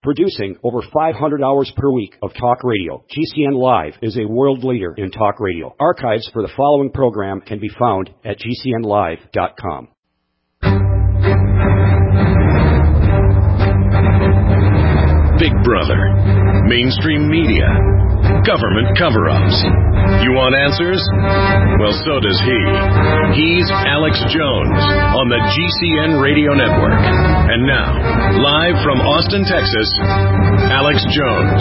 Producing over 500 hours per week of talk radio, GCN Live is a world leader in talk radio. Archives for the following program can be found at GCNlive.com. Big Brother, mainstream media, government cover-ups. You want answers? Well, so does he. He's Alex Jones on the GCN Radio Network. And now, live from Austin, Texas, Alex Jones.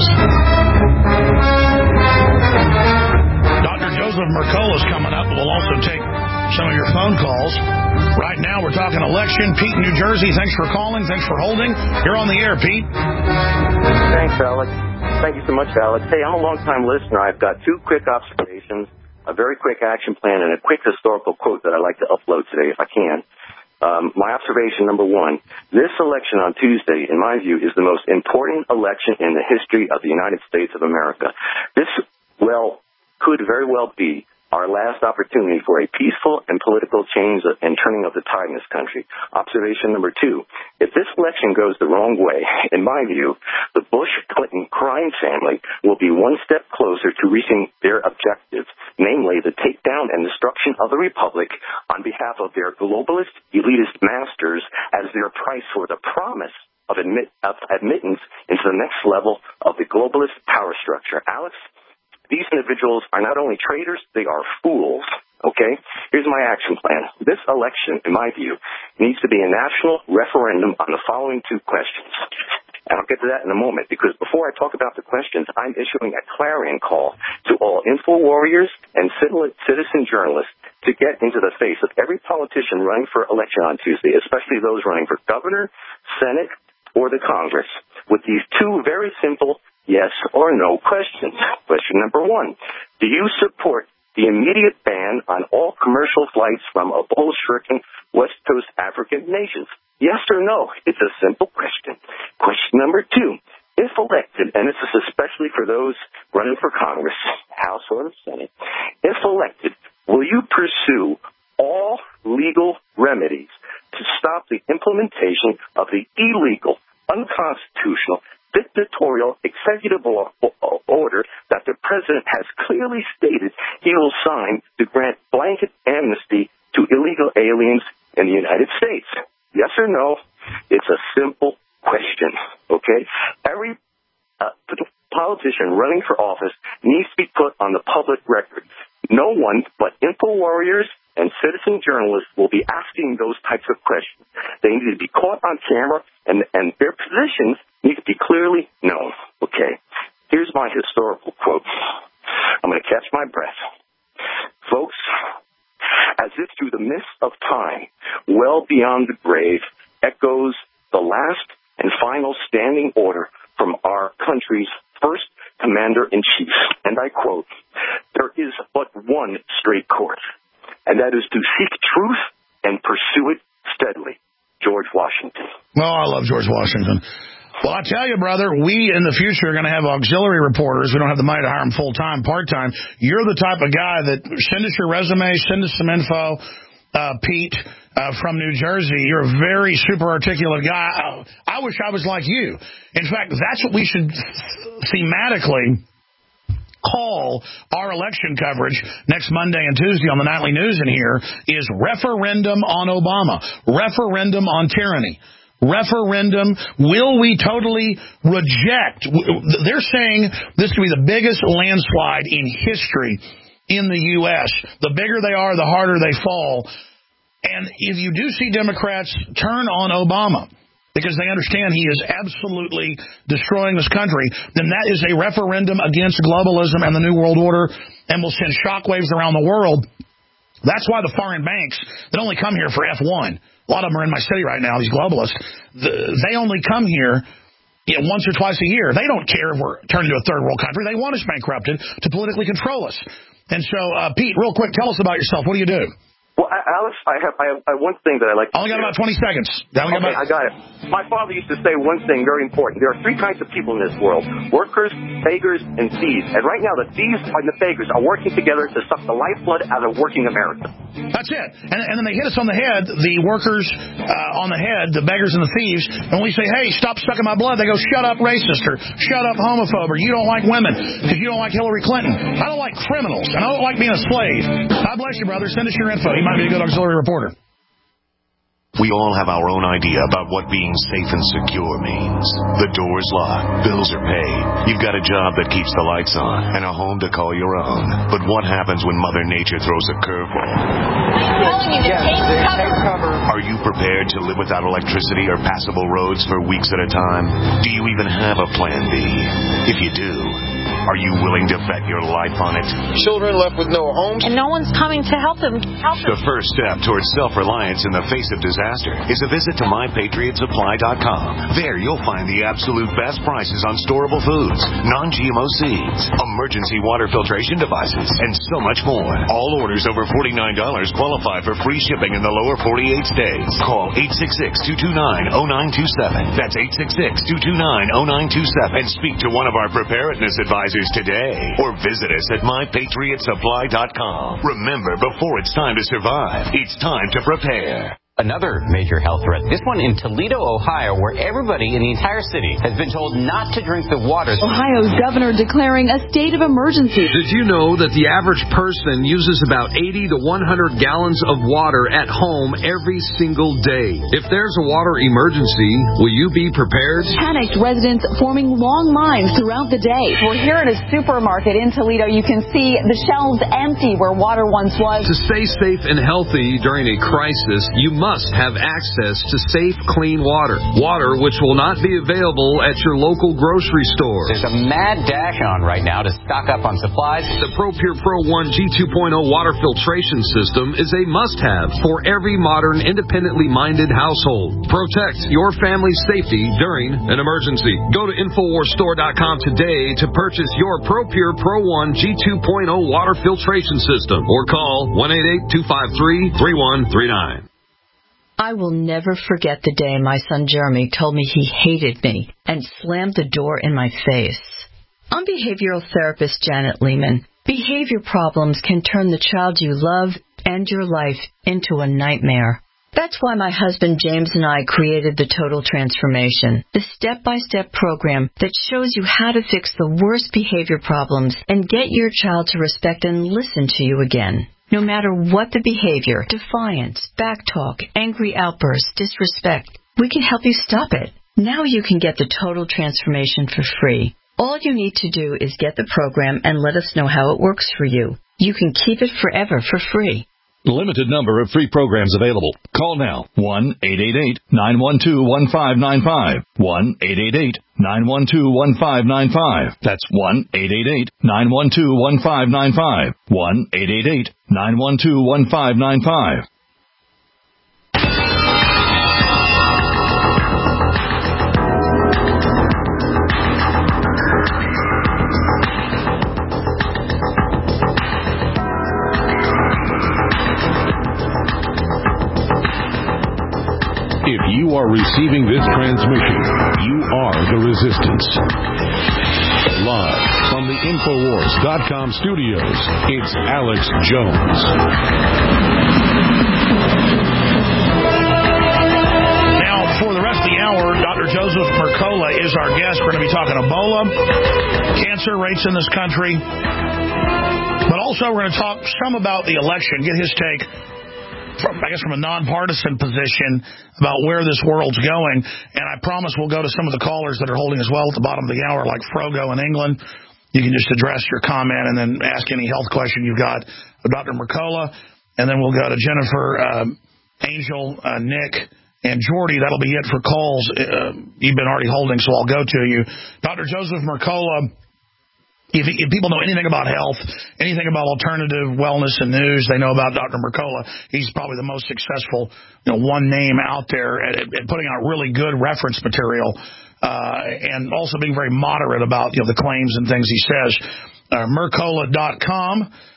Dr. Joseph Mercola is coming up. We'll also take some of your phone calls. Right now, we're talking election. Pete in New Jersey, thanks for calling. Thanks for holding. You're on the air, Pete. Thanks, Alex. Thank you so much, Alex. Hey, I'm a long-time listener. I've got two quick observations, a very quick action plan, and a quick historical quote that I'd like to upload today if I can. My observation number one, this election on Tuesday, in my view, is the most important election in the history of the United States of America. This, could very well be our last opportunity for a peaceful and political change and turning of the tide in this country. Observation number two, if this election goes the wrong way, in my view, the Bush-Clinton crime family will be one step closer to reaching their objectives, namely the takedown and destruction of the republic on behalf of their globalist, elitist masters as their price for the promise of admittance into the next level of the globalist power structure. Alex, these individuals are not only traitors, they are fools, okay? Here's my action plan. This election, in my view, needs to be a national referendum on the following two questions. And I'll get to that in a moment, because before I talk about the questions, I'm issuing a clarion call to all info warriors and citizen journalists to get into the face of every politician running for election on Tuesday, especially those running for governor, Senate, or the Congress, with these two very simple yes or no questions. Question number one, do you support the immediate ban on all commercial flights from Ebola-stricken West Coast African nations? Yes or no? It's a simple question. Question number two, if elected, and this is especially for those running for Congress, House or the Senate, if elected, will you pursue all legal remedies to stop the implementation of the illegal, unconstitutional, dictatorial executive order that the president has clearly stated he will sign to grant blanket amnesty to illegal aliens in the United States? Yes or no? It's a simple question, okay? Every politician running for office needs to be put on the public record. No one but info warriors and citizen journalists will be asking those types of questions. They need to be caught on camera, and their positions need to be clearly known. Okay, here's my historical quote. I'm going to catch my breath. Folks, as if through the mist of time, well beyond the grave, echoes the last and final standing order from our country's first commander-in-chief. And I quote, there is but one straight course, and that is to seek truth and pursue it steadily. George Washington. Well, I love George Washington. Well, I tell you, brother, we in the future are going to have auxiliary reporters. We don't have the money to hire them full-time, part-time. You're the type of guy that send us your resume, send us some info. Pete from New Jersey, you're a very super articulate guy. I wish I was like you. In fact, that's what we should thematically call our election coverage next Monday and Tuesday on the Nightly News in here is Referendum on Obama, Referendum on Tyranny. Referendum, will we totally reject? They're saying this could be the biggest landslide in history in the U.S. The bigger they are, the harder they fall. And if you do see Democrats turn on Obama because they understand he is absolutely destroying this country, then that is a referendum against globalism and the New World Order and will send shockwaves around the world. That's why the foreign banks that only come here for F1, a lot of them are in my city right now, these globalists, they only come here once or twice a year. They don't care if we're turned into a third world country. They want us bankrupted to politically control us. And so, Pete, real quick, tell us about yourself. What do you do? Well, Alex, I have one thing that I like to Only got about 20 seconds. I got it. My father used to say one thing very important. There are three kinds of people in this world: workers, beggars, and thieves. And right now, the thieves and the beggars are working together to suck the lifeblood out of working America. That's it. And then they hit us on the head, the workers on the head, the beggars and the thieves, and we say, hey, stop sucking my blood. They go, shut up, racist, or shut up, homophobe, or you don't like women because you don't like Hillary Clinton. I don't like criminals, and I don't like being a slave. God bless you, brother. Send us your info. You might be a good auxiliary reporter. We all have our own idea about what being safe and secure means. The door's locked, bills are paid, you've got a job that keeps the lights on, and a home to call your own. But what happens when Mother Nature throws a curveball? I'm telling you to take cover. Are you prepared to live without electricity or passable roads for weeks at a time? Do you even have a plan B? If you do, are you willing to bet your life on it? Children left with no homes. And no one's coming to help them. The first step towards self-reliance in the face of disaster is a visit to MyPatriotSupply.com. There you'll find the absolute best prices on storable foods, non-GMO seeds, emergency water filtration devices, and so much more. All orders over $49 qualify for free shipping in the lower 48 states. Call 866-229-0927. That's 866-229-0927. And speak to one of our preparedness advisors today, or visit us at MyPatriotSupply.com. Remember, before it's time to survive, it's time to prepare. Another major health threat, this one in Toledo, Ohio, where everybody in the entire city has been told not to drink the water. Ohio's governor declaring a state of emergency. Did you know that the average person uses about 80 to 100 gallons of water at home every single day? If there's a water emergency, will you be prepared? Panicked residents forming long lines throughout the day. We're here at a supermarket in Toledo. You can see the shelves empty where water once was. To stay safe and healthy during a crisis, you must have access to safe, clean water. Water which will not be available at your local grocery store. There's a mad dash on right now to stock up on supplies. The ProPure Pro 1 G2.0 water filtration system is a must-have for every modern, independently minded household. Protect your family's safety during an emergency. Go to InfoWarsStore.com today to purchase your ProPure Pro 1 G2.0 water filtration system or call 1-888-253-3139. I will never forget the day my son Jeremy told me he hated me and slammed the door in my face. I'm behavioral therapist Janet Lehman. Behavior problems can turn the child you love and your life into a nightmare. That's why my husband James and I created the Total Transformation, the step-by-step program that shows you how to fix the worst behavior problems and get your child to respect and listen to you again. No matter what the behavior, defiance, backtalk, angry outbursts, disrespect, we can help you stop it. Now you can get the Total Transformation for free. All you need to do is get the program and let us know how it works for you. You can keep it forever for free. Limited number of free programs available. Call now. 1-888-912-1595. 1-888-912-1595. That's 1-888-912-1595. 1-888-912-1595. If you are receiving this transmission, you are the resistance. Live from the Infowars.com studios, it's Alex Jones. Now, for the rest of the hour, Dr. Joseph Mercola is our guest. We're going to be talking Ebola, cancer rates in this country, but also we're going to talk some about the election, get his take from a nonpartisan position about where this world's going. And I promise we'll go to some of the callers that are holding as well at the bottom of the hour, like Frogo in England. You can just address your comment and then ask any health question you've got of Dr. Mercola. And then we'll go to Jennifer, Angel, Nick, and Jordy. That'll be it for calls you've been already holding, so I'll go to you. Dr. Joseph Mercola, if people know anything about health, anything about alternative wellness and news, they know about Dr. Mercola. He's probably the most successful, one name out there at putting out really good reference material, and also being very moderate about, the claims and things he says. Mercola.com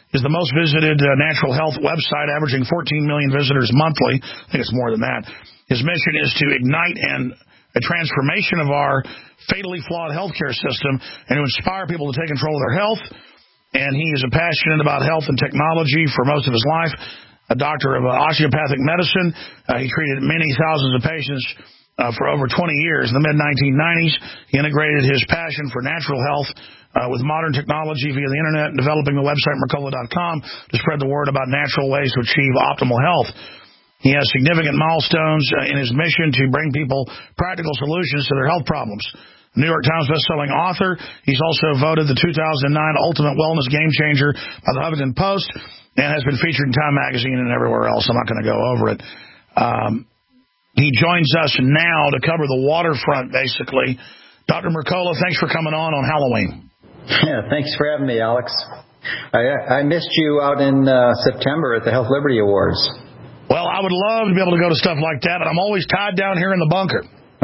is the most visited natural health website, averaging 14 million visitors monthly. I think it's more than that. His mission is to ignite a transformation of our fatally flawed healthcare system and to inspire people to take control of their health. And he is passionate about health and technology for most of his life. A doctor of osteopathic medicine. He treated many thousands of patients for over 20 years. In the mid-1990s, he integrated his passion for natural health with modern technology via the internet and developing the website Mercola.com to spread the word about natural ways to achieve optimal health. He has significant milestones in his mission to bring people practical solutions to their health problems. New York Times bestselling author. He's also voted the 2009 Ultimate Wellness Game Changer by the Huffington Post and has been featured in Time Magazine and everywhere else. I'm not going to go over it. He joins us now to cover the waterfront, basically. Dr. Mercola, thanks for coming on Halloween. Yeah, thanks for having me, Alex. I missed you out in September at the Health Liberty Awards. Well, I would love to be able to go to stuff like that, but I'm always tied down here in the bunker.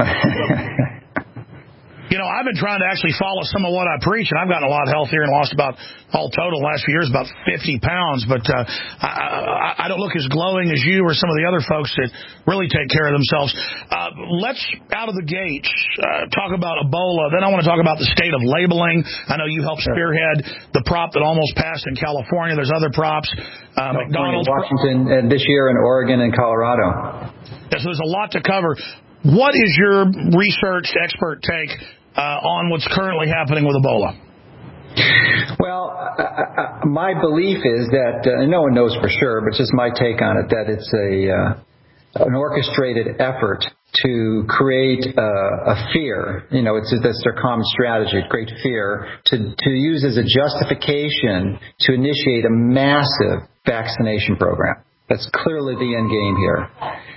You know, I've been trying to actually follow some of what I preach, and I've gotten a lot healthier and lost about, all total, the last few years, about 50 pounds. But I don't look as glowing as you or some of the other folks that really take care of themselves. Let's, out of the gates, talk about Ebola. Then I want to talk about the state of labeling. I know you helped spearhead the prop that almost passed in California. There's other props. McDonald's, Washington, this year in Oregon and Colorado. Yeah, so there's a lot to cover. What is your research expert take on what's currently happening with Ebola? Well, my belief is that, and no one knows for sure, but just my take on it, that it's an orchestrated effort to create a fear. You know, that's their common strategy, create fear, to use as a justification to initiate a massive vaccination program. That's clearly the end game here.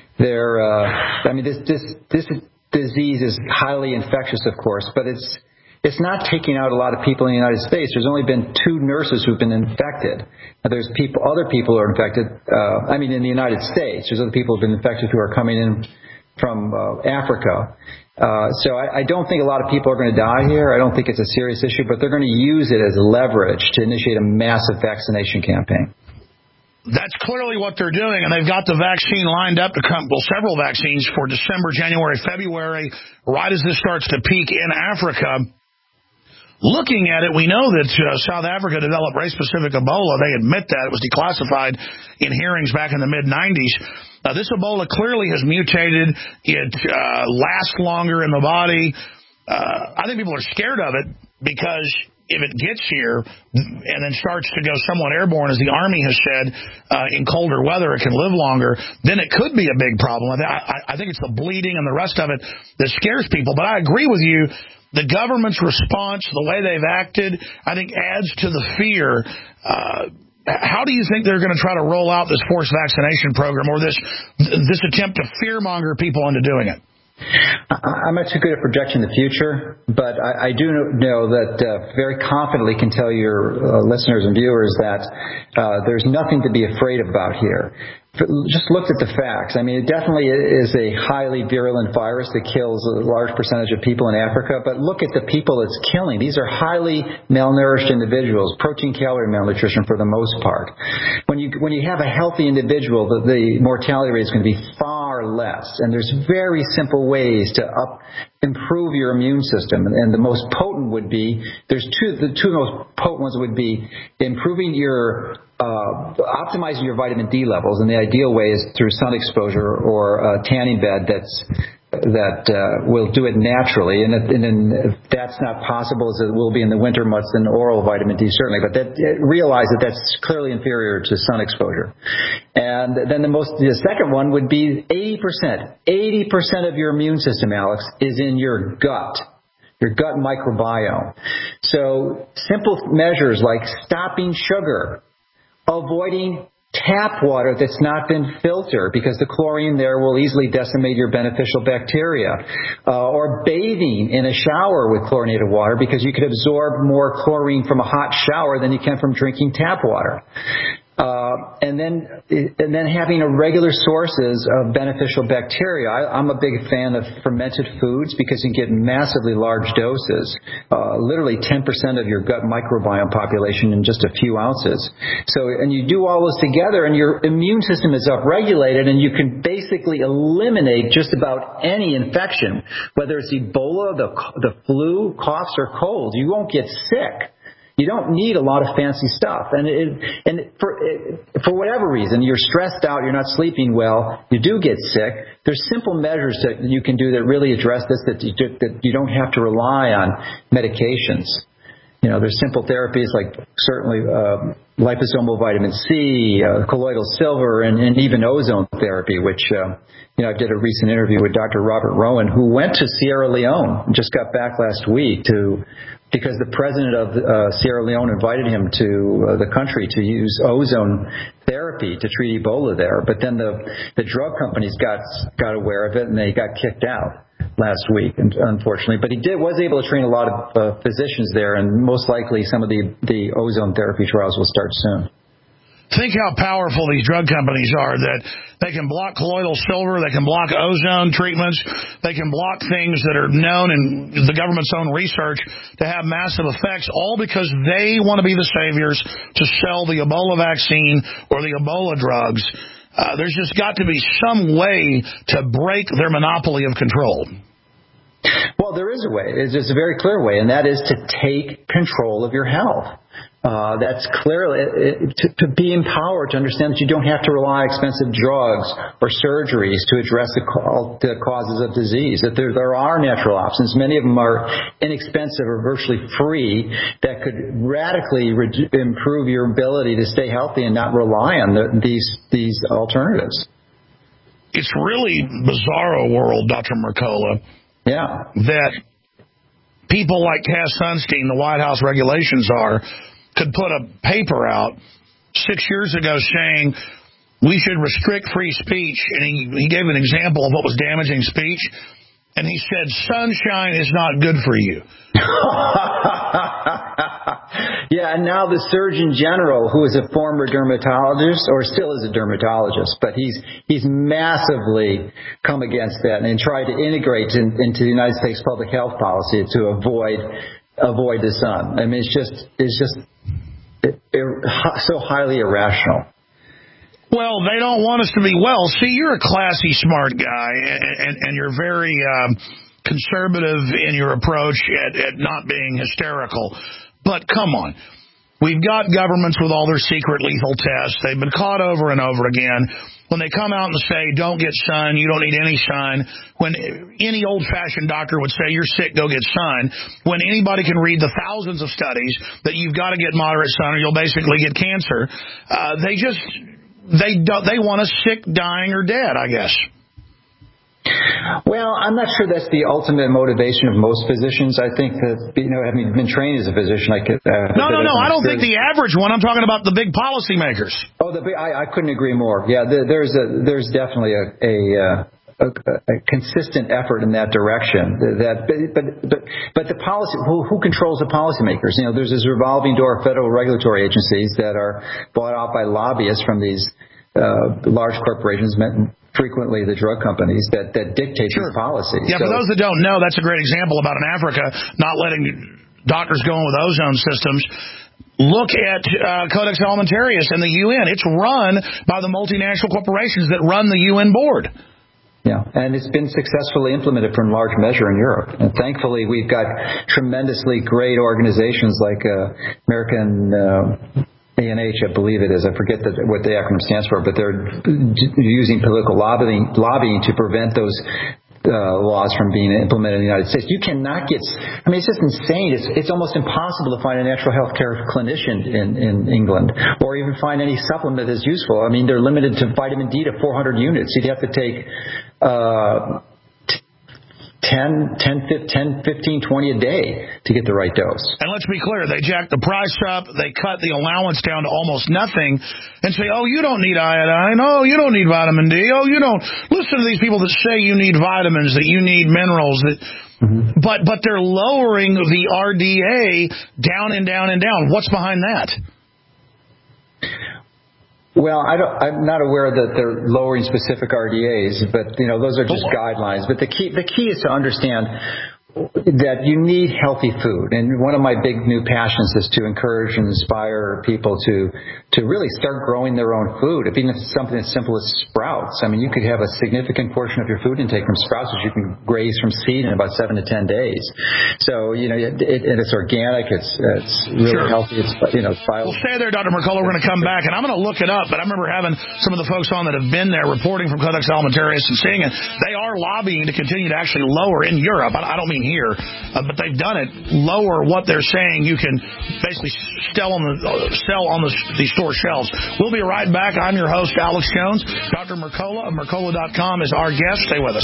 This disease is highly infectious, of course, but it's not taking out a lot of people in the United States. There's only been 2 nurses who've been infected. There's other people who are infected. In the United States, there's other people who've been infected who are coming in from Africa. So I don't think a lot of people are going to die here. I don't think it's a serious issue, but they're going to use it as leverage to initiate a massive vaccination campaign. That's clearly what they're doing, and they've got the vaccine lined up to come, several vaccines for December, January, February, right as this starts to peak in Africa. Looking at it, we know that South Africa developed race-specific Ebola. They admit that. It was declassified in hearings back in the mid-90s. This Ebola clearly has mutated. It lasts longer in the body. I think people are scared of it because if it gets here and then starts to go somewhat airborne, as the Army has said, in colder weather, it can live longer, then it could be a big problem. I think it's the bleeding and the rest of it that scares people. But I agree with you. The government's response, the way they've acted, I think adds to the fear. How do you think they're going to try to roll out this forced vaccination program or this attempt to fearmonger people into doing it? I'm not too good at projecting the future, but I do know that very confidently can tell your listeners and viewers that there's nothing to be afraid about here. Just looked at the facts. I mean, it definitely is a highly virulent virus that kills a large percentage of people in Africa, but look at the people it's killing. These are highly malnourished individuals, protein-calorie malnutrition for the most part. When you have a healthy individual, the mortality rate is going to be far less, and there's very simple ways to improve your immune system, and the most potent would be, the two most potent ones would be improving optimizing your vitamin D levels, and the ideal way is through sun exposure or a tanning bed that will do it naturally. And if that's not possible, as it will be in the winter months, then oral vitamin D certainly. But realize that that's clearly inferior to sun exposure. And then the second one would be 80%. 80% of your immune system, Alex, is in your gut microbiome. So simple measures like stopping sugar, avoiding tap water that's not been filtered because the chlorine there will easily decimate your beneficial bacteria, or bathing in a shower with chlorinated water because you could absorb more chlorine from a hot shower than you can from drinking tap water. and then having regular sources of beneficial bacteria. I'm a big fan of fermented foods because you can get massively large doses, literally 10% of your gut microbiome population in just a few ounces. So, and you do all this together, and your immune system is upregulated, and you can basically eliminate just about any infection, whether it's Ebola, the flu, coughs, or colds. You won't get sick. You don't need a lot of fancy stuff. And for whatever reason, you're stressed out, you're not sleeping well, you do get sick, there's simple measures that you can do that really address this, that you don't have to rely on medications. You know, there's simple therapies like certainly liposomal vitamin C, colloidal silver, and even ozone therapy, which, I did a recent interview with Dr. Robert Rowan, who went to Sierra Leone and just got back last week because the president of Sierra Leone invited him to the country to use ozone therapy to treat Ebola there. But then the drug companies got aware of it, and they got kicked out last week, unfortunately. But he was able to train a lot of physicians there, and most likely some of the ozone therapy trials will start soon. Think how powerful these drug companies are, that they can block colloidal silver, they can block ozone treatments, they can block things that are known in the government's own research to have massive effects, all because they want to be the saviors to sell the Ebola vaccine or the Ebola drugs. There's just got to be some way to break their monopoly of control. Well, there is a way. It's just a very clear way, and that is to take control of your health. That's clearly to be empowered to understand that you don't have to rely on expensive drugs or surgeries to address the causes of disease, that there are natural options. Many of them are inexpensive or virtually free that could radically improve your ability to stay healthy and not rely on these alternatives. It's really bizarro world, Dr. Mercola. Yeah. That people like Cass Sunstein, the White House regulations could put a paper out 6 years ago saying we should restrict free speech, and he gave an example of what was damaging speech, and he said sunshine is not good for you. Yeah, and now the Surgeon General, who is a former dermatologist, or still is a dermatologist, but he's massively come against that and tried to integrate into the United States public health policy to avoid the sun. I mean, it's just so highly irrational. Well, they don't want us to be well. See, you're a classy, smart guy, and you're very conservative in your approach at not being hysterical. But come on. We've got governments with all their secret lethal tests. They've been caught over and over again. When they come out and say, don't get sun, you don't need any sun, when any old-fashioned doctor would say, you're sick, go get sun, when anybody can read the thousands of studies that you've got to get moderate sun or you'll basically get cancer, they want us sick, dying, or dead, I guess. Well, I'm not sure that's the ultimate motivation of most physicians. I think that, having been trained as a physician, I could... No, I don't think the average one. I'm talking about the big policymakers. Oh, I couldn't agree more. Yeah, there's definitely a consistent effort in that direction. But the policy, who controls the policymakers? There's this revolving door of federal regulatory agencies that are bought out by lobbyists from these large corporations, frequently the drug companies, that dictate these policies. Yeah, for those that don't know, that's a great example about in Africa not letting doctors go in with ozone systems. Look at Codex Alimentarius and the UN. It's run by the multinational corporations that run the UN board. Yeah, and it's been successfully implemented in large measure in Europe. And thankfully, we've got tremendously great organizations like American... ANH, I believe it is. I forget what the acronym stands for, but they're using political lobbying to prevent those laws from being implemented in the United States. You cannot get... I mean, it's just insane. It's almost impossible to find a natural health care clinician in England or even find any supplement that's useful. I mean, they're limited to vitamin D to 400 units. You'd have to take 10, 15, 20 a day to get the right dose. And let's be clear, they jack the price up, they cut the allowance down to almost nothing, and say, oh, you don't need iodine, oh, you don't need vitamin D, oh, you don't. Listen to these people that say you need vitamins, that you need minerals, that... Mm-hmm. But they're lowering the RDA down and down and down. What's behind that? Well, I'm not aware that they're lowering specific RDAs, but those are just guidelines. But the key is to understand that you need healthy food. And one of my big new passions is to encourage and inspire people to really start growing their own food. Even if it's something as simple as sprouts. I mean, you could have a significant portion of your food intake from sprouts, which you can graze from seed in about 7 to 10 days. So, it's organic, it's really healthy, it's Well, stay there, Dr. Mercola. We're going to come back, and I'm going to look it up. But I remember having some of the folks on that have been there reporting from Codex Alimentarius and seeing it. They are lobbying to continue to actually lower in Europe. I don't mean here, but they've done it, lower what they're saying you can basically sell on the store shelves. We'll be right back. I'm your host, Alex Jones. Dr. Mercola of Mercola.com is our guest. Stay with us.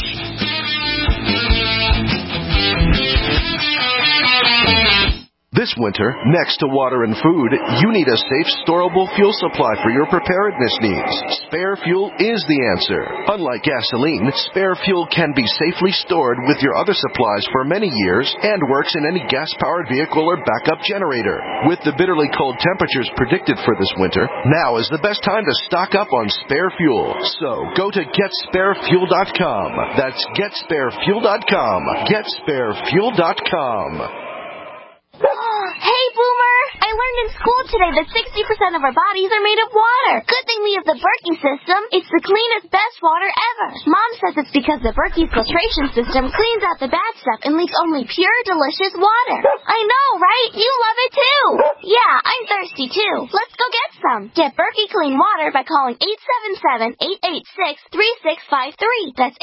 This winter, next to water and food, you need a safe, storable fuel supply for your preparedness needs. Spare Fuel is the answer. Unlike gasoline, Spare Fuel can be safely stored with your other supplies for many years and works in any gas-powered vehicle or backup generator. With the bitterly cold temperatures predicted for this winter, now is the best time to stock up on Spare Fuel. So, go to GetSpareFuel.com. That's GetSpareFuel.com. GetSpareFuel.com. Hey, Boomer! I learned in school today that 60% of our bodies are made of water. Good thing we have the Berkey system. It's the cleanest, best water ever. Mom says it's because the Berkey filtration system cleans out the bad stuff and leaves only pure, delicious water. I know, right? You love it too. Yeah, I'm thirsty too. Let's go get some. Get Berkey clean water by calling 877-886-3653. That's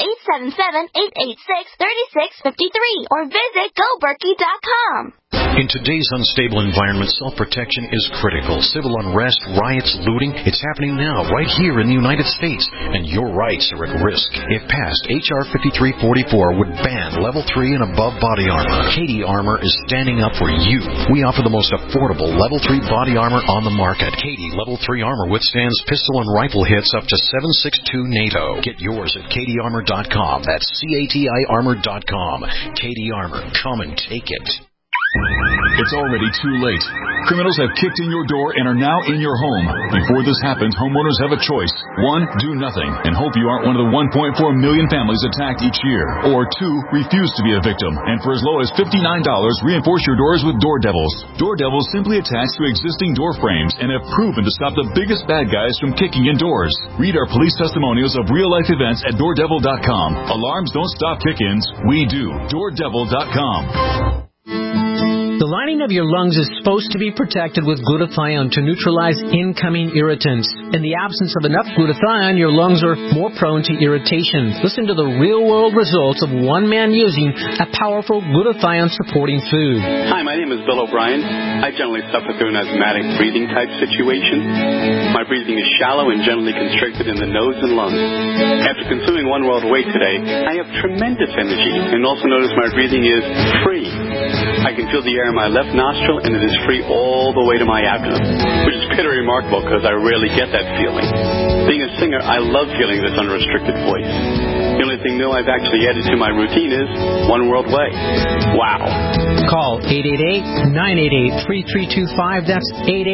877-886-3653. Or visit GoBerkey.com. In today's unstable environment, self-protection is critical. Civil unrest, riots, looting, it's happening now, right here in the United States, and your rights are at risk. If passed, H.R. 5344 would ban Level 3 and above body armor. Katie Armor is standing up for you. We offer the most affordable Level 3 body armor on the market. Katie Level 3 armor withstands pistol and rifle hits up to 7.62 NATO. Get yours at katiearmor.com. That's CATI armor.com. Katie Armor. Come and take it. It's already too late. Criminals have kicked in your door and are now in your home. Before this happens, homeowners have a choice. 1, do nothing and hope you aren't one of the 1.4 million families attacked each year. Or 2, refuse to be a victim. And for as low as $59, reinforce your doors with Door Devils. Door Devils simply attach to existing door frames and have proven to stop the biggest bad guys from kicking in doors. Read our police testimonials of real-life events at DoorDevil.com. Alarms don't stop kick-ins. We do. DoorDevil.com. The lining of your lungs is supposed to be protected with glutathione to neutralize incoming irritants. In the absence of enough glutathione, your lungs are more prone to irritation. Listen to the real-world results of one man using a powerful glutathione-supporting food. Hi, my name is Bill O'Brien. I generally suffer through an asthmatic breathing type situation. My breathing is shallow and generally constricted in the nose and lungs. After consuming One World Way today, I have tremendous energy and also notice my breathing is free. I can feel the air in my left nostril, and it is free all the way to my abdomen, which is pretty remarkable because I rarely get that feeling. Being a singer, I love feeling this unrestricted voice. The only thing new I've actually added to my routine is One World Way. Wow. Call 888-988-3325. That's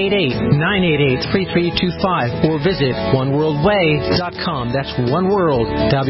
888-988-3325. Or visit oneworldway.com. That's oneworld,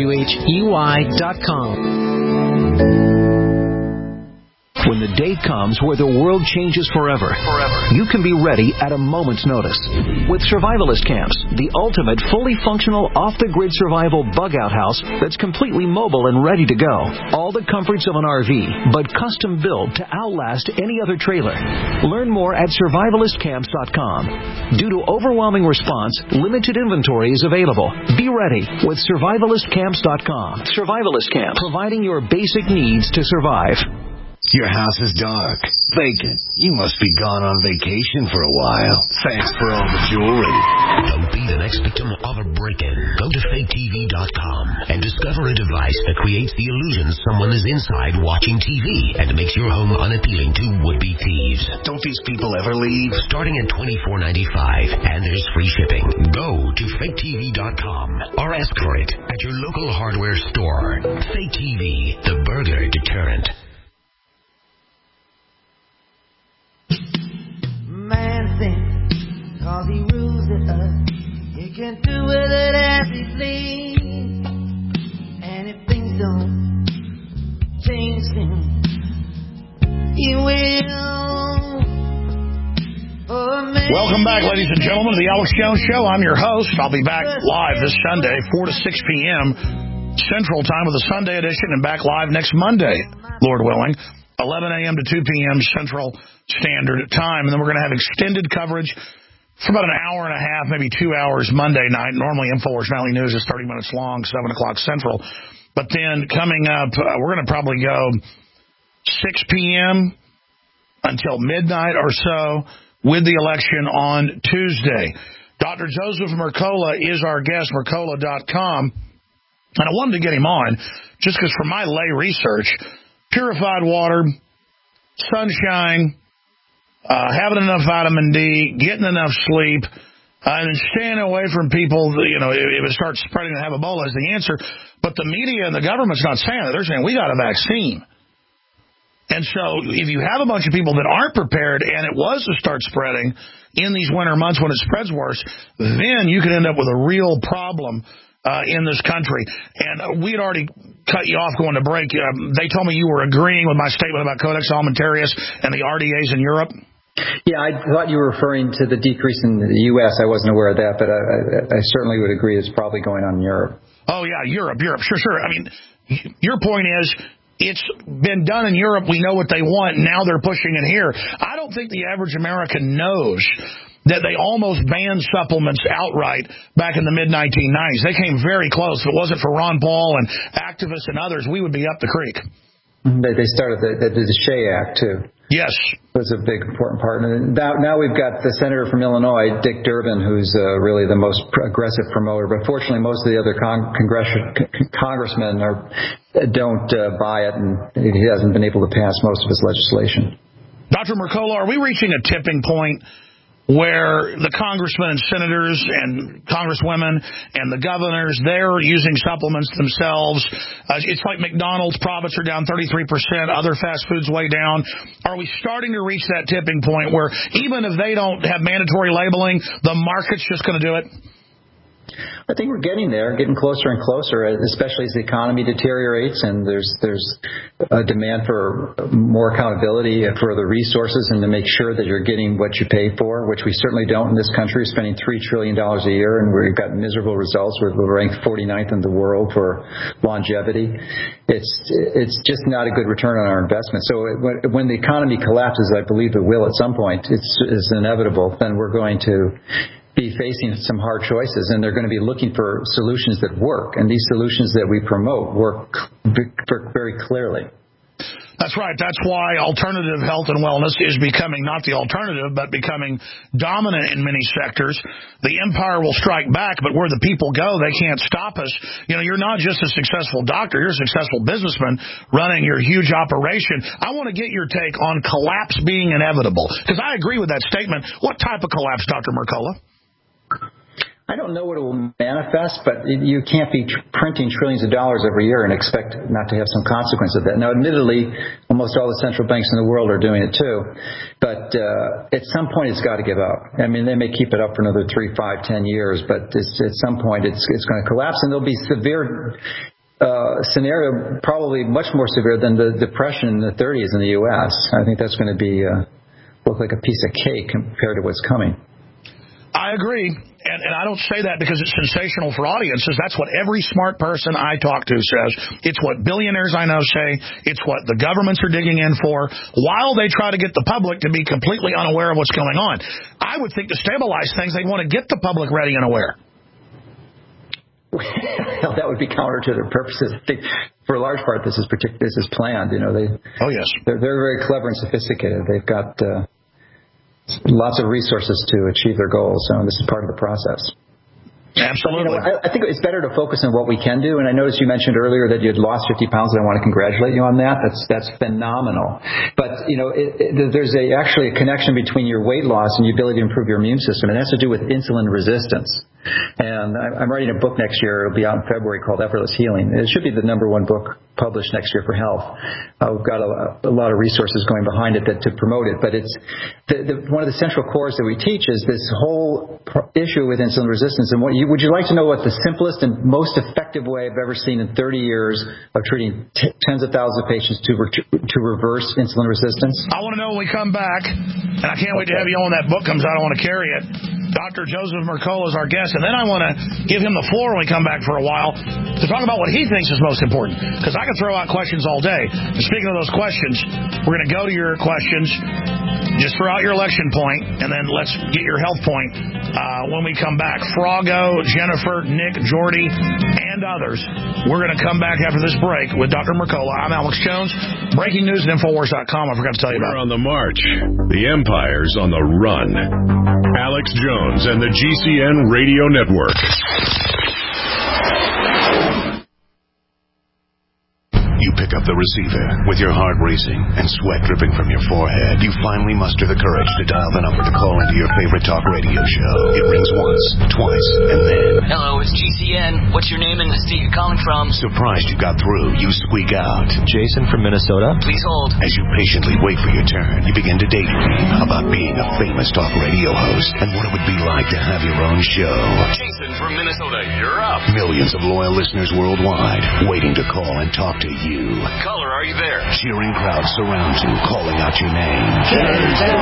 WHEY.com. When the day comes where the world changes forever, you can be ready at a moment's notice. With Survivalist Camps, the ultimate fully functional off-the-grid survival bug-out house that's completely mobile and ready to go. All the comforts of an RV, but custom built to outlast any other trailer. Learn more at survivalistcamps.com. Due to overwhelming response, limited inventory is available. Be ready with survivalistcamps.com. Survivalist Camps, providing your basic needs to survive. Your house is dark, vacant. You must be gone on vacation for a while. Thanks for all the jewelry. Don't be the next victim of a break-in. Go to FakeTV.com and discover a device that creates the illusion someone is inside watching TV and makes your home unappealing to would-be thieves. Don't these people ever leave? Starting at $24.95, and there's free shipping. Go to FakeTV.com or ask for it at your local hardware store. Fake TV, the burglar deterrent. Man thinks, cause he rules at us, he can do with it as he please. And if things don't change him, he will. Welcome back, ladies and gentlemen, to the Alex Jones Show. I'm your host. I'll be back live this Sunday, 4 to 6 p.m. Central Time with the Sunday edition, and back live next Monday, Lord willing, 11 a.m. to 2 p.m. Central Standard Time. And then we're going to have extended coverage for about an hour and a half, maybe 2 hours Monday night. Normally, InfoWars Nightly News is 30 minutes long, 7 o'clock Central. But then coming up, we're going to probably go 6 p.m. until midnight or so with the election on Tuesday. Dr. Joseph Mercola is our guest, Mercola.com. And I wanted to get him on just because from my lay research, purified water, sunshine, having enough vitamin D, getting enough sleep, and then staying away from people, if it starts spreading to have Ebola is the answer. But the media and the government's not saying that. They're saying we got a vaccine. And so if you have a bunch of people that aren't prepared and it was to start spreading in these winter months when it spreads worse, then you could end up with a real problem in this country. And we had already cut you off going to break. They told me you were agreeing with my statement about Codex Alimentarius and the RDAs in Europe. Yeah, I thought you were referring to the decrease in the U.S. I wasn't aware of that, but I certainly would agree it's probably going on in Europe. Oh, yeah, Europe. Sure. I mean, your point is, it's been done in Europe. We know what they want. Now they're pushing it here. I don't think the average American knows that they almost banned supplements outright back in the mid-1990s. They came very close. If it wasn't for Ron Paul and activists and others, we would be up the creek. They started the Shea Act, too. Yes. It was a big, important part. And now we've got the senator from Illinois, Dick Durbin, who's really the most aggressive promoter. But fortunately, most of the other congressmen don't buy it, and he hasn't been able to pass most of his legislation. Dr. Mercola, are we reaching a tipping point where the congressmen and senators and congresswomen and the governors, they're using supplements themselves? It's like McDonald's profits are down 33%, other fast foods way down. Are we starting to reach that tipping point where even if they don't have mandatory labeling, the market's just going to do it? I think we're getting there, getting closer and closer, especially as the economy deteriorates and there's a demand for more accountability for the resources and to make sure that you're getting what you pay for, which we certainly don't in this country. We're spending $3 trillion a year, and we've got miserable results. We're ranked 49th in the world for longevity. It's just not a good return on our investment. So when the economy collapses, I believe it will at some point, it's inevitable, then we're going to be facing some hard choices, and they're going to be looking for solutions that work, and these solutions that we promote work very clearly. That's right. That's why alternative health and wellness is becoming not the alternative, but becoming dominant in many sectors. The empire will strike back, but where the people go, they can't stop us. You're not just a successful doctor. You're a successful businessman running your huge operation. I want to get your take on collapse being inevitable, because I agree with that statement. What type of collapse, Dr. Mercola? I don't know what it will manifest, but you can't be printing trillions of dollars every year and expect not to have some consequence of that. Now, admittedly, almost all the central banks in the world are doing it too, but at some point it's got to give up. I mean, they may keep it up for another 3, 5, 10 years, but at some point it's going to collapse, and there'll be severe scenario, probably much more severe than the Depression in the 30s in the U.S. I think that's going to be look like a piece of cake compared to what's coming. I agree, and I don't say that because it's sensational for audiences. That's what every smart person I talk to says. It's what billionaires I know say. It's what the governments are digging in for, while they try to get the public to be completely unaware of what's going on. I would think to stabilize things, they'd want to get the public ready and aware. Well, that would be counter to their purposes. I think for a large part, this is planned. Oh yes, they're very clever and sophisticated. They've got lots of resources to achieve their goals, so this is part of the process. Absolutely. I think it's better to focus on what we can do, and I noticed you mentioned earlier that you had lost 50 pounds, and I want to congratulate you on that. That's phenomenal. But, there's actually a connection between your weight loss and your ability to improve your immune system, and it has to do with insulin resistance. And I'm writing a book next year. It'll be out in February called Effortless Healing. It should be the #1 book published next year for health. We've got a lot of resources going behind it to promote it. But it's one of the central cores that we teach is this whole issue with insulin resistance. And would you like to know what the simplest and most effective way I've ever seen in 30 years of treating tens of thousands of patients to reverse insulin resistance? I want to know when we come back, and I can't wait to have you on when that book comes out. I want to carry it. Dr. Joseph Mercola is our guest, and then I want to give him the floor when we come back for a while to talk about what he thinks is most important, because I can throw out questions all day. And speaking of those questions, we're going to go to your questions. Just throw out your election point, and then let's get your health point when we come back. Froggo, Jennifer, Nick, Jordy, and others. We're going to come back after this break with Dr. Mercola. I'm Alex Jones. Breaking news at Infowars.com. I forgot to tell you about. We're on the march. The empire's on the run. Alex Jones and the GCN Radio Network. You pick up the receiver with your heart racing and sweat dripping from your forehead. You finally muster the courage to dial the number to call into your favorite talk radio show. It rings once, twice, and then... Hello, it's GCN. What's your name and the state you're calling from? Surprised you got through, you squeak out. Jason from Minnesota. Please hold. As you patiently wait for your turn, you begin to daydream about being a famous talk radio host and what it would be like to have your own show. Jason from Minnesota, you're up. Millions of loyal listeners worldwide waiting to call and talk to you. Caller, are you there? Cheering crowds surround you, calling out your name. Jason!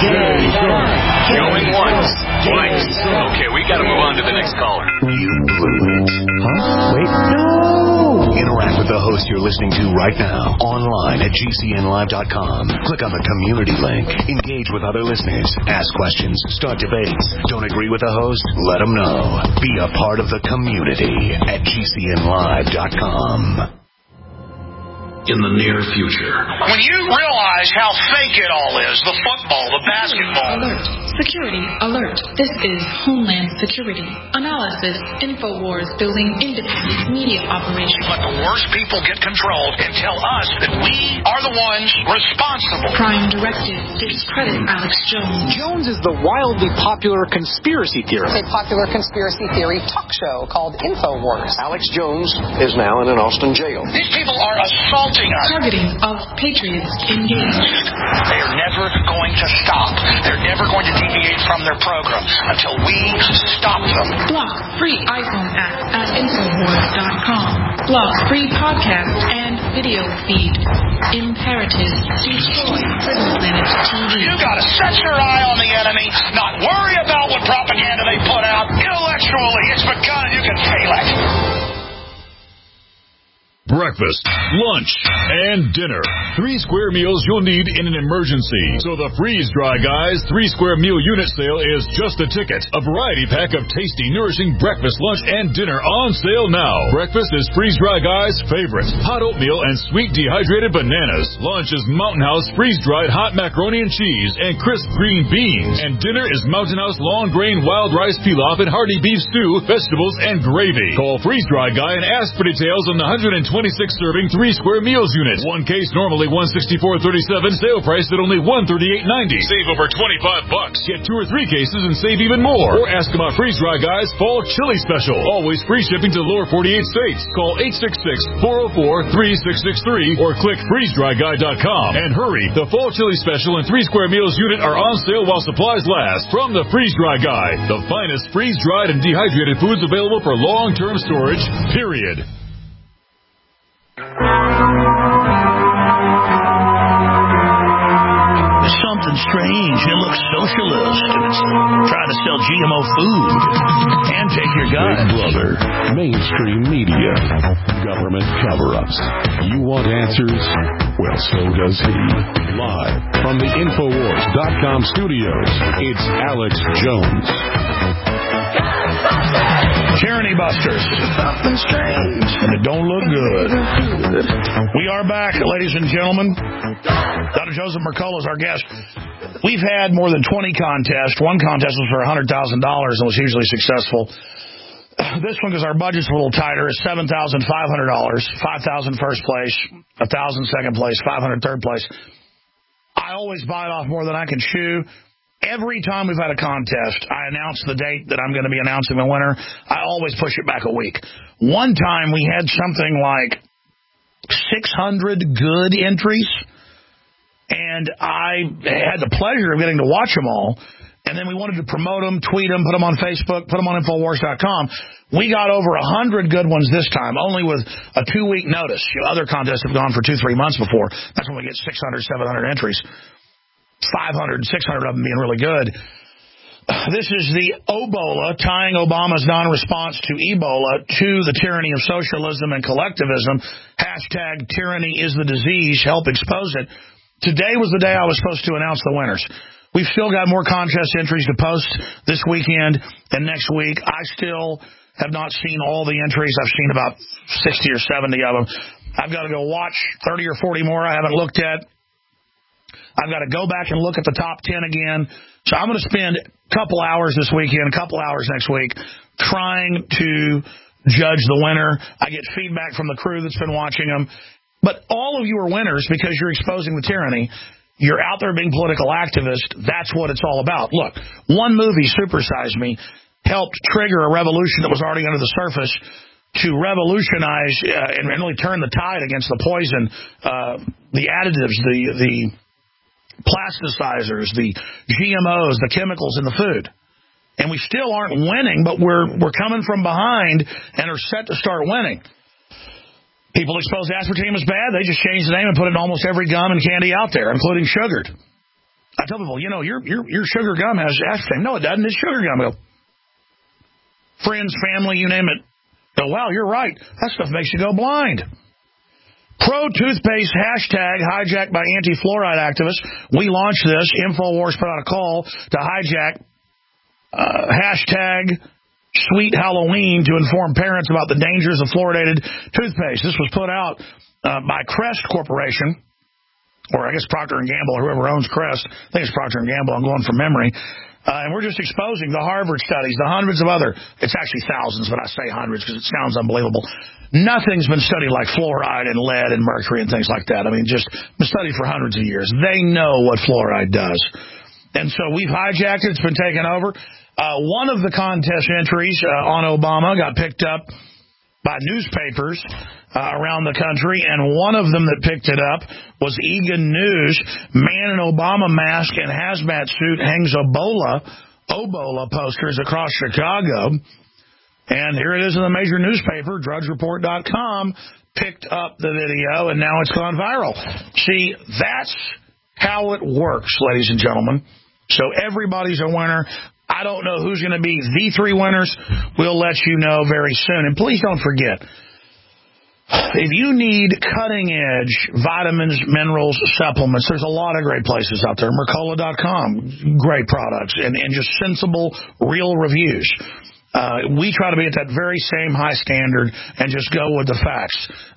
Going once, twice. Okay, we gotta move on to the next caller. You blew it. Huh? Wait, no! Interact with the host you're listening to right now, online at GCNlive.com. Click on the community link. Engage with other listeners. Ask questions. Start debates. Don't agree with the host? Let them know. Be a part of the community at GCNlive.com. In the near future. When you realize how fake it all is, the football, the basketball. Alert. Security alert. This is Homeland Security. Analysis. Infowars building independent media operation. Let the worst people get control and tell us that we are the ones responsible. Prime Directive. Discredit Alex Jones. Jones is the wildly popular conspiracy theorist. A popular conspiracy theory talk show called Infowars. Alex Jones is now in an Austin jail. These people are assaulting us. Targeting of patriots engaged. They are never going to stop. They're never going to deviate from their program until we stop them. Block free iPhone app at Infowars.com. Block free podcast and video feed. Imperative. Destroy Prison Planet TV. You gotta set your eye on the enemy, not worry about what propaganda they put out. Intellectually, it's begun and you can feel it. Breakfast, lunch, and dinner. 3 square meals you'll need in an emergency. So the Freeze Dry Guys 3 square meal unit sale is just a ticket. A variety pack of tasty, nourishing breakfast, lunch, and dinner on sale now. Breakfast is Freeze Dry Guys' favorite. Hot oatmeal and sweet dehydrated bananas. Lunch is Mountain House freeze-dried hot macaroni and cheese and crisp green beans. And dinner is Mountain House long grain wild rice pilaf and hearty beef stew, vegetables, and gravy. Call Freeze Dry Guy and ask for details on the 126-serving 3 square meals unit. One case normally $164.37. Sale price at only $138.90. Save over $25. Get 2 or 3 cases and save even more. Or ask about Freeze Dry Guys Fall Chili Special. Always free shipping to the lower 48 states. Call 866-404-3663 or click freezedryguy.com. And hurry, the Fall Chili Special and 3 square meals unit are on sale while supplies last. From the Freeze Dry Guy, the finest freeze-dried and dehydrated foods available for long-term storage, period. There's something strange. It looks socialist. It's trying to sell GMO food and take your gun. Big Brother, mainstream media, government cover-ups. You want answers? Well, so does he. Live from the Infowars.com studios, it's Alex Jones. Tyranny Busters. Something strange. And it don't look good. We are back, ladies and gentlemen. Dr. Joseph Mercola is our guest. We've had more than 20 contests. One contest was for $100,000 and was hugely successful. This one, because our budget's a little tighter, is $7,500. $5,000 first place, $1,000 second place, $500 third place. I always bite off more than I can chew. Every time we've had a contest, I announce the date that I'm going to be announcing the winner. I always push it back a week. One time we had something like 600 good entries, and I had the pleasure of getting to watch them all. And then we wanted to promote them, tweet them, put them on Facebook, put them on Infowars.com. We got over 100 good ones this time, only with a 2-week notice. Other contests have gone for 2-3 months before. That's when we get 600, 700 entries. 500, 600 of them being really good. This is the Obola, tying Obama's non-response to Ebola to the tyranny of socialism and collectivism. Hashtag tyranny is the disease. Help expose it. Today was the day I was supposed to announce the winners. We've still got more contest entries to post this weekend and next week. I still have not seen all the entries. I've seen about 60 or 70 of them. I've got to go watch 30 or 40 more I haven't looked at. I've got to go back and look at the top 10 again. So I'm going to spend a couple hours this weekend, a couple hours next week, trying to judge the winner. I get feedback from the crew that's been watching them. But all of you are winners because you're exposing the tyranny. You're out there being political activists. That's what it's all about. Look, one movie, Super Size Me, helped trigger a revolution that was already under the surface to revolutionize and really turn the tide against the poison, the additives, the plasticizers, the GMOs, the chemicals in the food. And we still aren't winning, but we're coming from behind and are set to start winning. People expose aspartame as bad. They just change the name and put it in almost every gum and candy out there, including sugared. I tell people, your sugar gum has aspartame. No, it doesn't. It's sugar gum. I go, friends, family, you name it. Go, wow, you're right. That stuff makes you go blind. Pro-toothpaste hashtag hijacked by anti-fluoride activists. We launched this. InfoWars put out a call to hijack hashtag Sweet Halloween to inform parents about the dangers of fluoridated toothpaste. This was put out by Crest Corporation, or I guess Procter & Gamble, or whoever owns Crest. I think it's Procter & Gamble. I'm going from memory. And we're just exposing the Harvard studies, the hundreds of other, it's actually thousands, but I say hundreds because it sounds unbelievable. Nothing's been studied like fluoride and lead and mercury and things like that. I mean, just been studied for hundreds of years. They know what fluoride does. And so we've hijacked it. It's been taken over. One of the contest entries on Obama got picked up by newspapers around the country, and one of them that picked it up was Egan News. Man in Obama mask and hazmat suit hangs Obola posters across Chicago. And here it is in the major newspaper, DrudgeReport.com, picked up the video, and now it's gone viral. See, that's how it works, ladies and gentlemen. So everybody's a winner. I don't know who's going to be the 3 winners. We'll let you know very soon. And please don't forget, if you need cutting-edge vitamins, minerals, supplements, there's a lot of great places out there. Mercola.com, great products, and just sensible, real reviews. We try to be at that very same high standard and just go with the facts.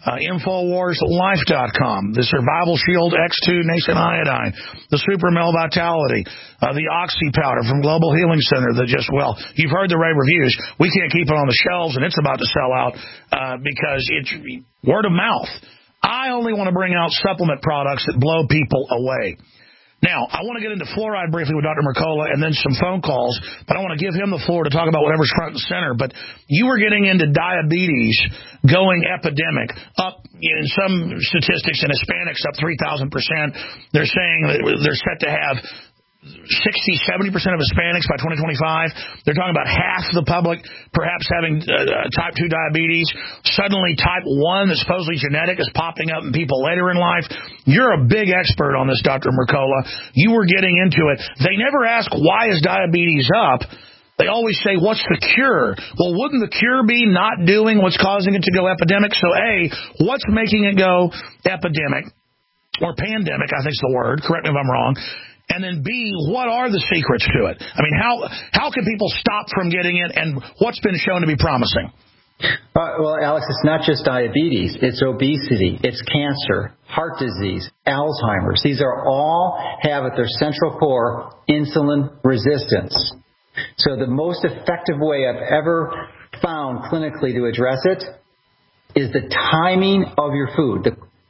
InfoWarsLife.com, the Survival Shield X2 Nascent Iodine, the Super Mel Vitality, the Oxy Powder from Global Healing Center that just, well, you've heard the rave reviews. We can't keep it on the shelves, and it's about to sell out because it's word of mouth. I only want to bring out supplement products that blow people away. Now, I want to get into fluoride briefly with Dr. Mercola and then some phone calls, but I want to give him the floor to talk about whatever's front and center. But you were getting into diabetes going epidemic, up in some statistics in Hispanics up 3,000%. They're saying that they're set to have 60-70% of Hispanics by 2025. They're talking about half the public perhaps having type 2 diabetes. Suddenly type 1 that's supposedly genetic is popping up in people later in life. You're a big expert on this, Dr. Mercola. You were getting into it. They never ask, why is diabetes up? They always say, what's the cure? Well, wouldn't the cure be not doing what's causing it to go epidemic? So, A, what's making it go epidemic? Or pandemic, I think is the word. Correct me if I'm wrong. And then B, what are the secrets to it? I mean, how can people stop from getting it, and what's been shown to be promising? Well, Alex, it's not just diabetes. It's obesity. It's cancer, heart disease, Alzheimer's. These are all have at their central core insulin resistance. So the most effective way I've ever found clinically to address it is the timing of your food. The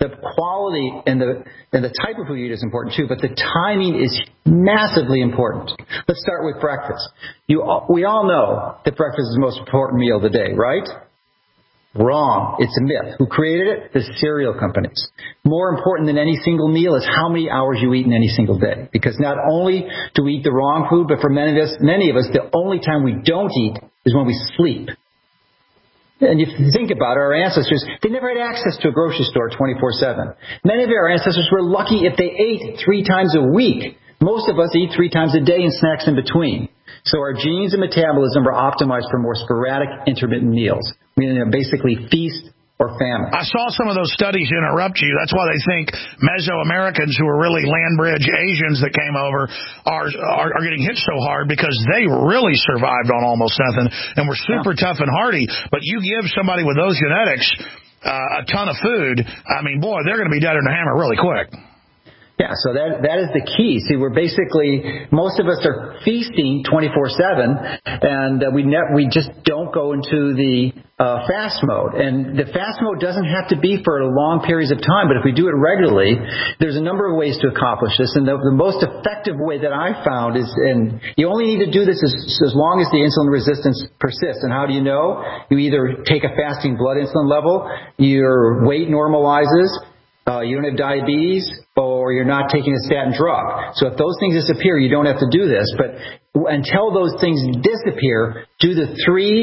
The quality and the type of food you eat is important too, but the timing is massively important. Let's start with breakfast. We all know that breakfast is the most important meal of the day, right? Wrong. It's a myth. Who created it? The cereal companies. More important than any single meal is how many hours you eat in any single day. Because not only do we eat the wrong food, but for many of us, the only time we don't eat is when we sleep. And if you think about it, our ancestors, they never had access to a grocery store 24/7. Many of our ancestors were lucky if they ate 3 times a week. Most of us eat 3 times a day and snacks in between. So our genes and metabolism are optimized for more sporadic, intermittent meals. Basically feast or famine. I saw some of those studies interrupt you. That's why they think Mesoamericans, who are really land bridge Asians that came over, are getting hit so hard because they really survived on almost nothing and were super tough and hardy. But you give somebody with those genetics a ton of food, I mean, boy, they're going to be dead in a hammer really quick. Yeah, so that is the key. See, we're basically, most of us are feasting 24/7, and we just don't go into the fast mode. And the fast mode doesn't have to be for long periods of time, but if we do it regularly, there's a number of ways to accomplish this. And the most effective way that I found is, and you only need to do this as long as the insulin resistance persists. And how do you know? You either take a fasting blood insulin level, your weight normalizes, you don't have diabetes, or you're not taking a statin drug. So if those things disappear, you don't have to do this. But until those things disappear, do the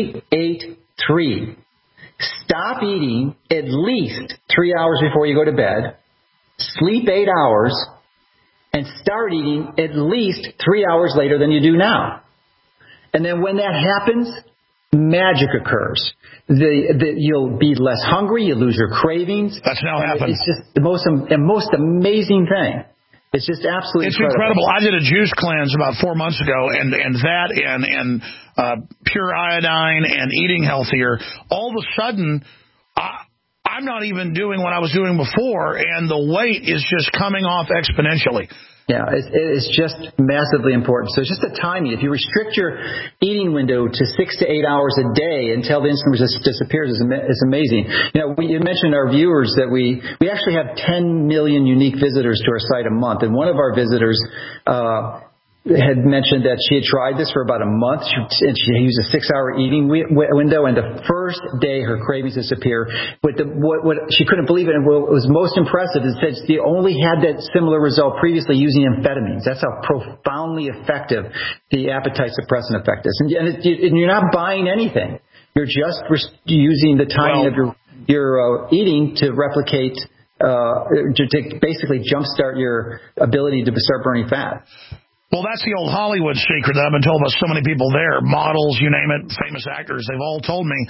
3-8-3. Stop eating at least 3 hours before you go to bed, sleep 8 hours, and start eating at least 3 hours later than you do now. And then when that happens, magic occurs. You'll be less hungry. You lose your cravings. That's now happened. It's just the most amazing thing. It's just absolutely incredible. I did a juice cleanse about 4 months ago, and that and pure iodine and eating healthier. All of a sudden, I'm not even doing what I was doing before, and the weight is just coming off exponentially. Yeah, it's just massively important. So it's just the timing. If you restrict your eating window to 6 to 8 hours a day until the insulin resistance disappears, it's amazing. You mentioned our viewers that we actually have 10 million unique visitors to our site a month. And one of our visitors had mentioned that she had tried this for about a month, and she used a 6-hour eating window, and the first day her cravings disappeared. What she couldn't believe it, and what was most impressive is that she only had that similar result previously using amphetamines. That's how profoundly effective the appetite suppressant effect is. And you're not buying anything. You're just using the timing of your eating to replicate, to basically jumpstart your ability to start burning fat. Well, that's the old Hollywood secret that I've been told by so many people there, models, you name it, famous actors. They've all told me,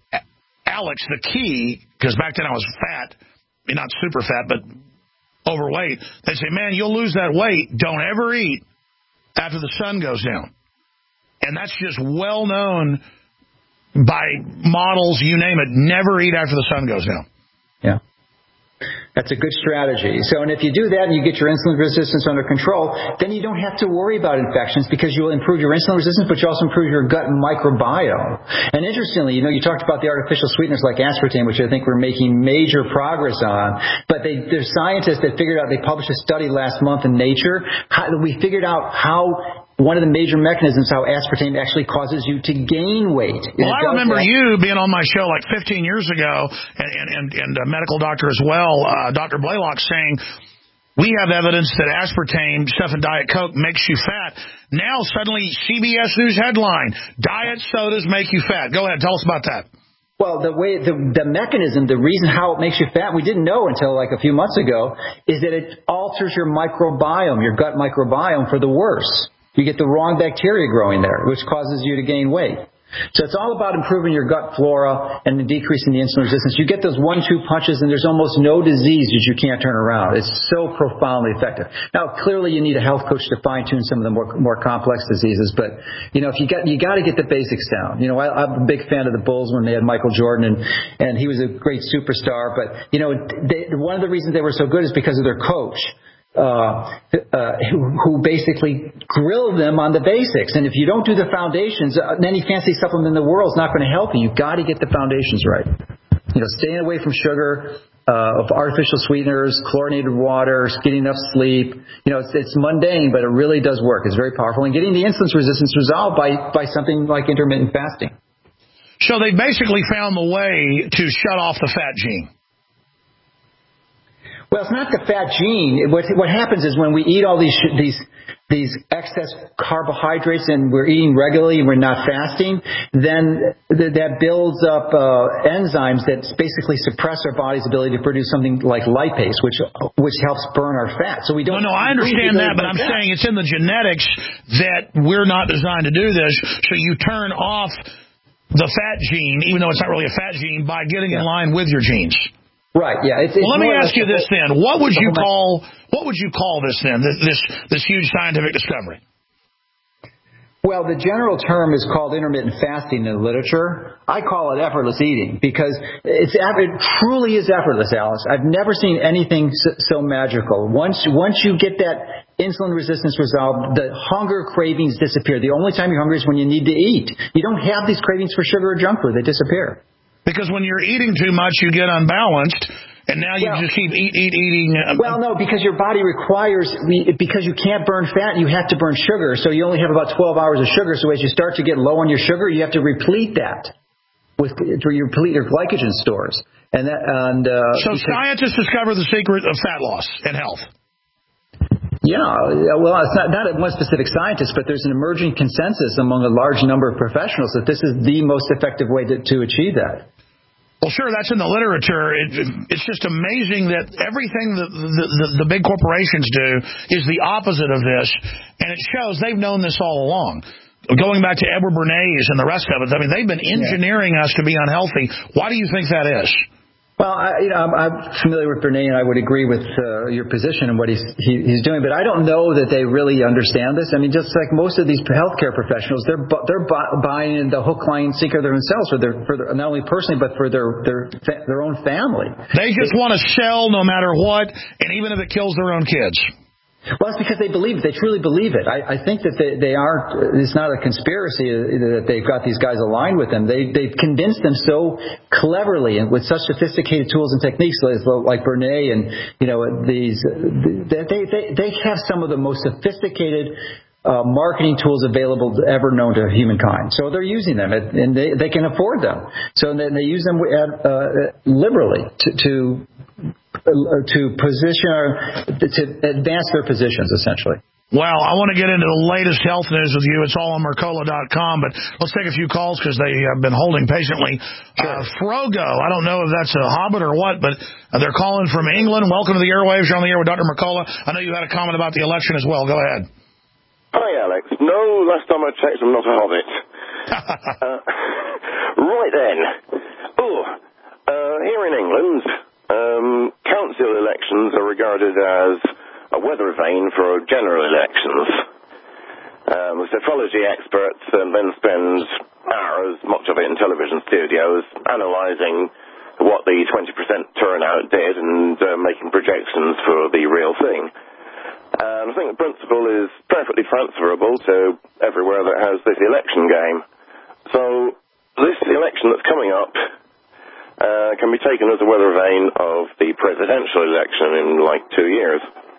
Alex, the key, because back then I was fat, not super fat, but overweight. They say, man, you'll lose that weight. Don't ever eat after the sun goes down. And that's just well known by models, you name it. Never eat after the sun goes down. Yeah. That's a good strategy. So, and if you do that and you get your insulin resistance under control, then you don't have to worry about infections because you'll improve your insulin resistance, but you also improve your gut microbiome. And interestingly, you talked about the artificial sweeteners like aspartame, which I think we're making major progress on. But there's scientists that figured out, they published a study last month in Nature. We figured out how one of the major mechanisms how aspartame actually causes you to gain weight. Well, I remember you being on my show like 15 years ago, and a medical doctor as well, Dr. Blaylock, saying we have evidence that aspartame, stuff in Diet Coke, makes you fat. Now suddenly CBS News headline, diet sodas make you fat. Go ahead, tell us about that. Well, the mechanism, the reason how it makes you fat, we didn't know until like a few months ago, is that it alters your microbiome, your gut microbiome for the worse. You get the wrong bacteria growing there, which causes you to gain weight. So it's all about improving your gut flora and decreasing the insulin resistance. You get those 1-2 punches, and there's almost no disease that you can't turn around. It's so profoundly effective. Now, clearly, you need a health coach to fine-tune some of the more complex diseases. But if you got to get the basics down. I'm a big fan of the Bulls when they had Michael Jordan, and he was a great superstar. But one of the reasons they were so good is because of their coach. Who basically grilled them on the basics. And if you don't do the foundations, any fancy supplement in the world is not going to help you. You've got to get the foundations right. Staying away from sugar, of artificial sweeteners, chlorinated water, getting enough sleep. It's mundane, but it really does work. It's very powerful. And getting the insulin resistance resolved by something like intermittent fasting. So they basically found the way to shut off the fat gene. Well, it's not the fat gene. What happens is when we eat all these excess carbohydrates and we're eating regularly and we're not fasting, then that builds up enzymes that basically suppress our body's ability to produce something like lipase, which helps burn our fat. So we don't. No, I understand that, but I'm saying it's in the genetics that we're not designed to do this. So you turn off the fat gene, even though it's not really a fat gene, by getting in line with your genes. Right. Yeah. Well, let me ask you this then: what would you call this then? This huge scientific discovery? Well, the general term is called intermittent fasting in the literature. I call it effortless eating because it truly is effortless, Alice. I've never seen anything so magical. Once you get that insulin resistance resolved, the hunger cravings disappear. The only time you're hungry is when you need to eat. You don't have these cravings for sugar or junk food; they disappear. Because when you're eating too much, you get unbalanced, and now you just keep eating. Well, no, because your body requires, because you can't burn fat, you have to burn sugar. So you only have about 12 hours of sugar. So as you start to get low on your sugar, you have to replete that to replete your glycogen stores. So scientists discover the secret of fat loss and health. Yeah, well, it's not one specific scientist, but there's an emerging consensus among a large number of professionals that this is the most effective way to achieve that. Well, sure, that's in the literature. It's just amazing that everything the big corporations do is the opposite of this, and it shows they've known this all along. Going back to Edward Bernays and the rest of it, I mean, they've been engineering us to be unhealthy. Why do you think that is? Well, I'm familiar with Bernays, and I would agree with your position and what he's doing, but I don't know that they really understand this. I mean, just like most of these healthcare professionals, they're buying the hook, line, and sinker themselves for their not only personally but for their own family. They just want to sell no matter what, and even if it kills their own kids. Well, it's because they believe it. They truly believe it. I think that they are. It's not a conspiracy that they've got these guys aligned with them. They've convinced them so cleverly and with such sophisticated tools and techniques, like Bernays and they have some of the most sophisticated marketing tools available ever known to humankind. So they're using them, and they can afford them. So then they use them liberally to advance their positions, essentially. Well, I want to get into the latest health news with you. It's all on Mercola.com, but let's take a few calls because they have been holding patiently. Sure. Frogo, I don't know if that's a hobbit or what, but they're calling from England. Welcome to the airwaves. You're on the air with Dr. Mercola. I know you had a comment about the election as well. Go ahead. Hi, Alex. No, last time I checked, I'm not a hobbit. Right then. Here in England, council elections are regarded as a weather vane for general elections. Psephology experts then spend hours, much of it in television studios, analysing what the 20% turnout did and making projections for the real thing. And I think the principle is perfectly transferable to everywhere that has this election game. So this election that's coming up can be taken as a weather vane of the presidential election in like 2 years.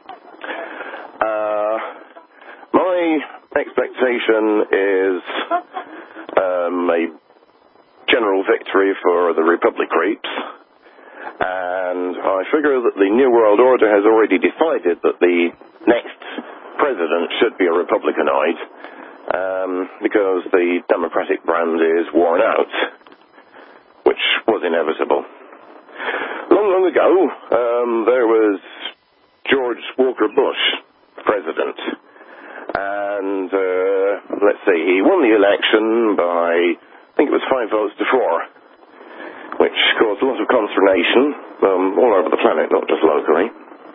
My expectation is a general victory for the Republic creeps, and I figure that the New World Order has already decided that the next president should be a Republicanite, because the Democratic brand is worn out, which was inevitable. Long ago, there was George Walker Bush, president, and let's see, he won the election by, I think it was 5 votes to 4, which caused a lot of consternation all over the planet, not just locally.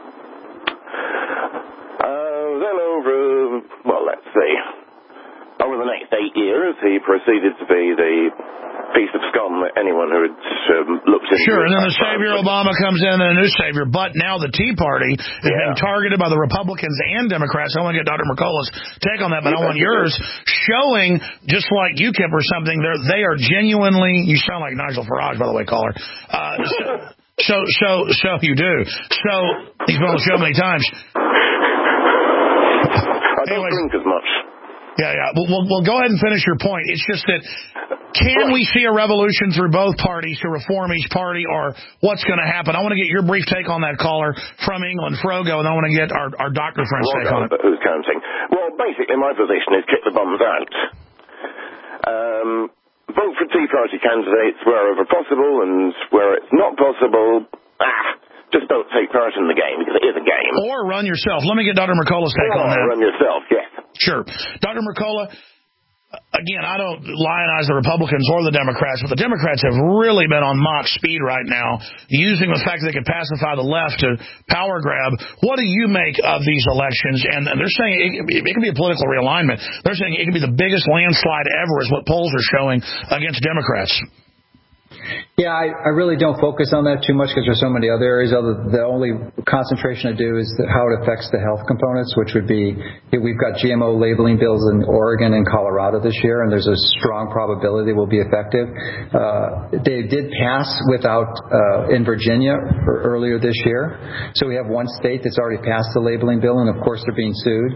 Over the next 8 years, he proceeded to be the piece of scum that anyone who had looked into. Sure, and then the savior Obama comes in and a new savior. But now the Tea Party is being targeted by the Republicans and Democrats. I want to get Dr. Mercola's take on that, but I want yours, showing, just like UKIP or something, they are genuinely, you sound like Nigel Farage, by the way, caller, So you do. So he's been on the show many times. I don't drink as much. Yeah. Well, go ahead and finish your point. It's just that can we see a revolution through both parties to reform each party, or what's going to happen? I want to get your brief take on that caller from England, Frogo, and I want to get our doctor friend's take on it. Who's counting? Well, basically, my position is kick the bums out. Vote for Tea Party candidates wherever possible, and where it's not possible, just don't take part in the game, because it is a game. Or run yourself. Let me get Dr. Mercola's take on that. Run yourself, yes. Sure. Dr. Mercola, again, I don't lionize the Republicans or the Democrats, but the Democrats have really been on Mach speed right now, using the fact that they can pacify the left to power grab. What do you make of these elections? And they're saying it can be a political realignment. They're saying it can be the biggest landslide ever is what polls are showing against Democrats. Yeah, I really don't focus on that too much because there's so many other areas. The only concentration I do is how it affects the health components, which would be we've got GMO labeling bills in Oregon and Colorado this year, and there's a strong probability they will be effective. They did pass in Virginia earlier this year. So we have one state that's already passed the labeling bill, and of course they're being sued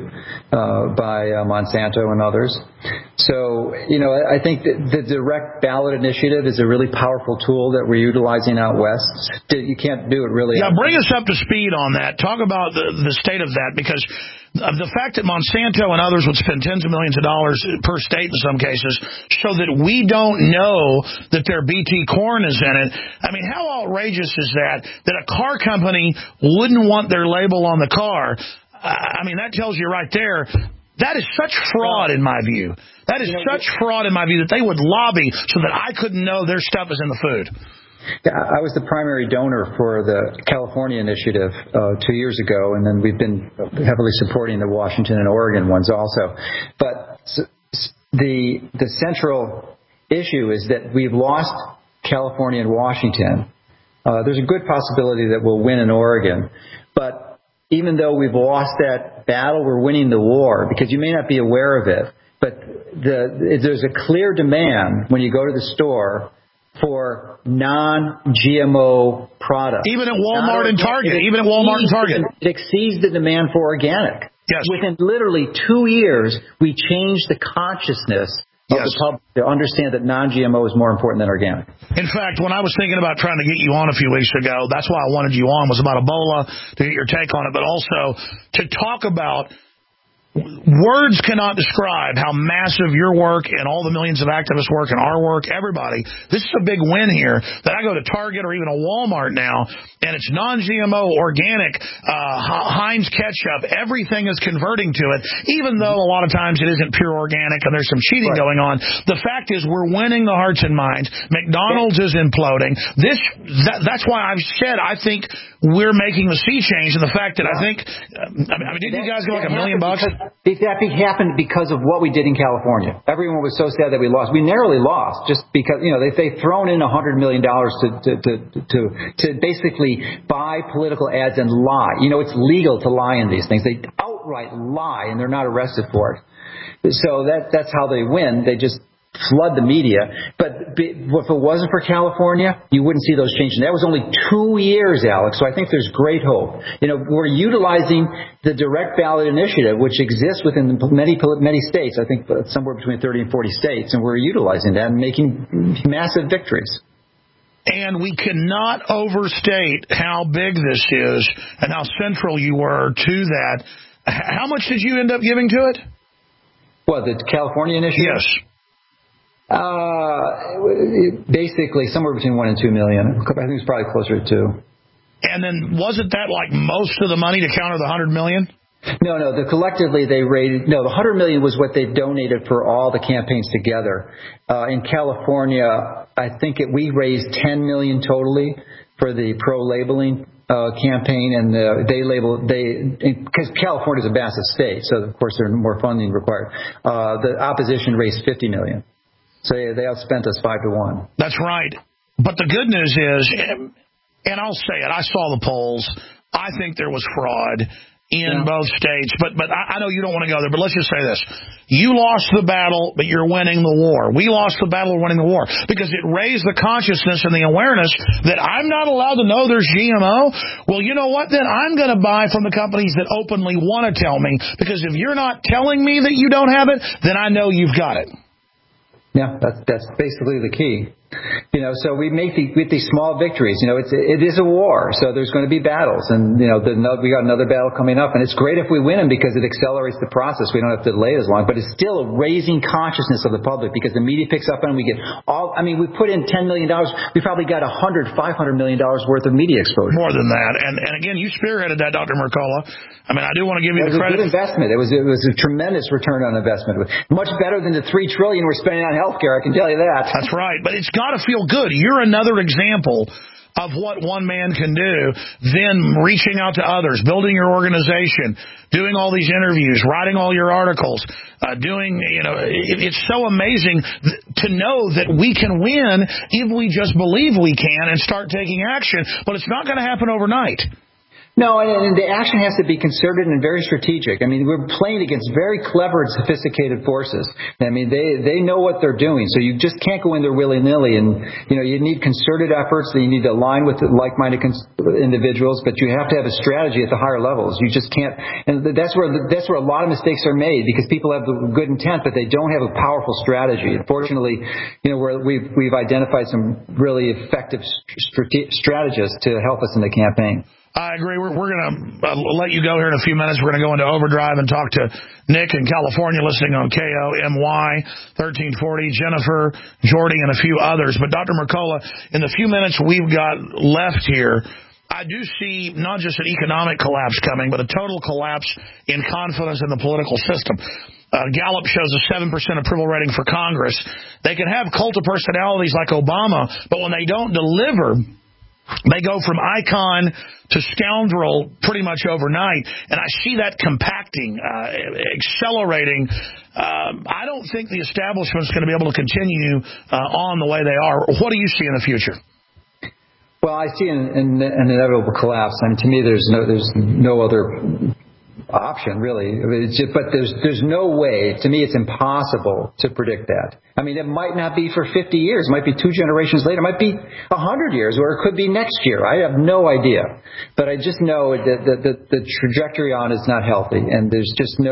by Monsanto and others. So, I think that the direct ballot initiative is a really powerful tool that we're utilizing out west. You can't do it really. Yeah, bring us up to speed on that. Talk about the state of that, because of the fact that Monsanto and others would spend tens of millions of dollars per state in some cases so that we don't know that their BT corn is in it. I mean, how outrageous is that a car company wouldn't want their label on the car? I mean, that tells you right there. That is such fraud in my view. That is such fraud in my view that they would lobby so that I couldn't know their stuff is in the food. Yeah, I was the primary donor for the California initiative 2 years ago, and then we've been heavily supporting the Washington and Oregon ones also. But the central issue is that we've lost California and Washington. There's a good possibility that we'll win in Oregon, but even though we've lost that battle, we're winning the war, because you may not be aware of it, but there's a clear demand when you go to the store for non-GMO products. Even at Walmart and Target. It exceeds the demand for organic. Yes. Within literally 2 years, we changed the consciousness of the public to understand that non-GMO is more important than organic. In fact, when I was thinking about trying to get you on a few weeks ago, that's why I wanted you on, was about Ebola, to get your take on it, but also to talk about words cannot describe how massive your work and all the millions of activists work and our work, everybody. This is a big win here that I go to Target or even a Walmart now, and it's non-GMO, organic, Heinz ketchup. Everything is converting to it, even though a lot of times it isn't pure organic and there's some cheating going on. The fact is we're winning the hearts and minds. McDonald's is imploding. That's why I've said I think we're making the sea change, and the fact that I think, didn't you guys get like $1 million? That happened because of what we did in California. Everyone was so sad that we lost. We narrowly lost just because they've thrown in $100 million to basically buy political ads and lie. It's legal to lie in these things. They outright lie and they're not arrested for it. So that's how they win. They just flood the media. But if it wasn't for California, you wouldn't see those changes. And that was only 2 years, Alex. So I think there's great hope. We're utilizing the direct ballot initiative, which exists within many states. I think somewhere between 30 and 40 states, and we're utilizing that and making massive victories. And we cannot overstate how big this is and how central you were to that. How much did you end up giving to it? What, the California initiative? Yes. Basically, somewhere between 1 and 2 million. I think it's probably closer to 2. And then wasn't that like most of the money to counter the $100 million? No. Collectively, they raised. No, the $100 million was what they've donated for all the campaigns together. In California, I think we raised $10 million totally for the pro-labeling campaign, and because California is a massive state, so of course there's more funding required. The opposition raised $50 million. So they outspent us 5-1. That's right. But the good news is, and I'll say it, I saw the polls. I think there was fraud. in both states. But I know you don't want to go there, but let's just say this. You lost the battle, but you're winning the war. We lost the battle, we're winning the war. Because it raised the consciousness and the awareness that I'm not allowed to know there's GMO. Well, you know what? Then I'm going to buy from the companies that openly want to tell me. Because if you're not telling me that you don't have it, then I know you've got it. Yeah, that's basically the key. So we make these small victories. It is a war, so there's going to be battles, and we got another battle coming up, and it's great if we win them because it accelerates the process. We don't have to delay it as long, but it's still a raising consciousness of the public because the media picks up on it. We get we put in $10 million. We probably got $500 million worth of media exposure. More than that, and again, you spearheaded that, Dr. Mercola. I mean, I do want to give you the credit. It was a good investment. It was a tremendous return on investment. Much better than the $3 trillion we're spending on healthcare. I can tell you that. That's right, but it's got to feel good. You're another example of what one man can do, then reaching out to others, building your organization, doing all these interviews, writing all your articles, it's so amazing to know that we can win if we just believe we can and start taking action, but it's not going to happen overnight. No, and the action has to be concerted and very strategic. I mean, we're playing against very clever and sophisticated forces. I mean, they know what they're doing, so you just can't go in there willy-nilly. And, you need concerted efforts, you need to align with like-minded individuals, but you have to have a strategy at the higher levels. You just can't, and that's where a lot of mistakes are made because people have the good intent, but they don't have a powerful strategy. Fortunately, we've identified some really effective strategists to help us in the campaign. I agree. We're going to let you go here in a few minutes. We're going to go into overdrive and talk to Nick in California listening on KOMY 1340, Jennifer, Jordy, and a few others. But Dr. Mercola, in the few minutes we've got left here, I do see not just an economic collapse coming, but a total collapse in confidence in the political system. Gallup shows a 7% approval rating for Congress. They can have cult of personalities like Obama, but when they don't deliver, they go from icon to scoundrel pretty much overnight, and I see that compacting, accelerating. I don't think the establishment's going to be able to continue on the way they are. What do you see in the future? Well, I see an inevitable collapse. I mean, to me, there's no other option, really. But there's no way. To me, it's impossible to predict that. I mean, it might not be for 50 years. It might be 2 generations later. It might be 100 years, or it could be next year. I have no idea. But I just know that the trajectory on is not healthy, and they're